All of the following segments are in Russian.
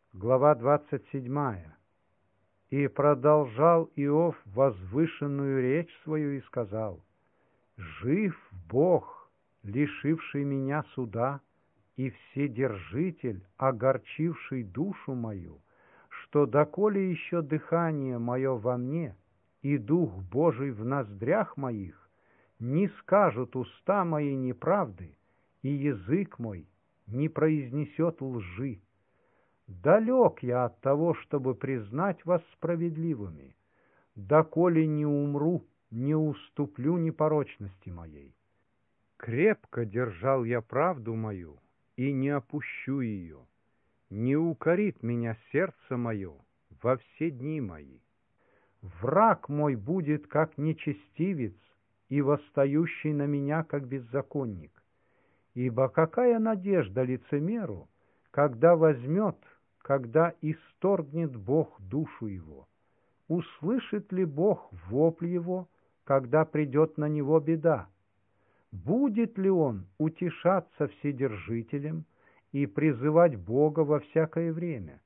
Глава 27. «И продолжал Иов возвышенную речь свою и сказал: Жив Бог, лишивший меня суда, и Вседержитель, огорчивший душу мою, что доколе еще дыхание мое во мне и Дух Божий в ноздрях моих, не скажут уста мои неправды, и язык мой не произнесет лжи. Далек я от того, чтобы признать вас справедливыми. Доколе не умру, не уступлю непорочности моей. Крепко держал я правду мою и не опущу ее. Не укорит меня сердце мое во все дни мои. Враг мой будет, как нечестивец, и восстающий на меня, как беззаконник. Ибо какая надежда лицемеру, когда возьмет, когда исторгнет Бог душу его? Услышит ли Бог вопль его, когда придет на него беда? Будет ли он утешаться Вседержителем и призывать Бога во всякое время?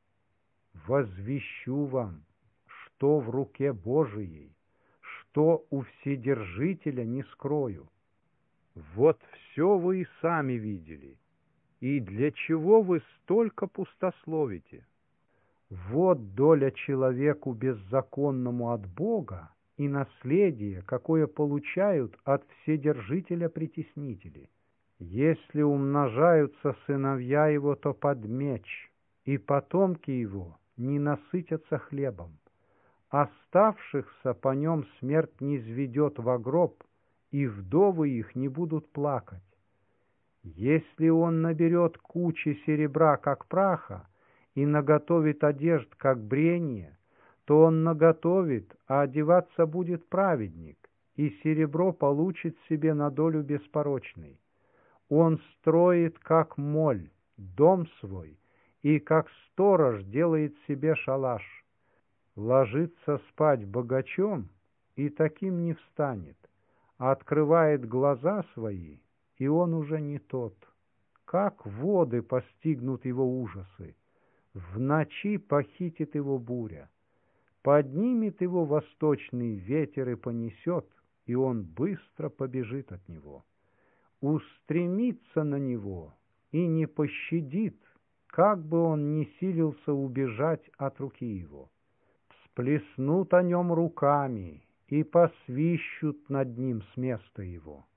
Возвещу вам, что в руке Божией, что у Вседержителя не скрою. Вот все вы и сами видели. И для чего вы столько пустословите? Вот доля человеку беззаконному от Бога и наследие, какое получают от Вседержителя притеснители. Если умножаются сыновья его, то под меч, и потомки его не насытятся хлебом. Оставшихся по нем смерть низведет во гроб, и вдовы их не будут плакать. Если он наберет кучи серебра, как праха, и наготовит одежд, как брение, то он наготовит, а одеваться будет праведник, и серебро получит себе на долю беспорочный. Он строит, как моль, дом свой, и как сторож делает себе шалаш. Ложится спать богачом, и таким не встанет. Открывает глаза свои, и он уже не тот. Как воды постигнут его ужасы, в ночи похитит его буря. Поднимет его восточный ветер и понесет, и он быстро побежит от него. Устремится на него и не пощадит, как бы он ни силился убежать от руки его. Всплеснут о нем руками и посвищут над ним с места его.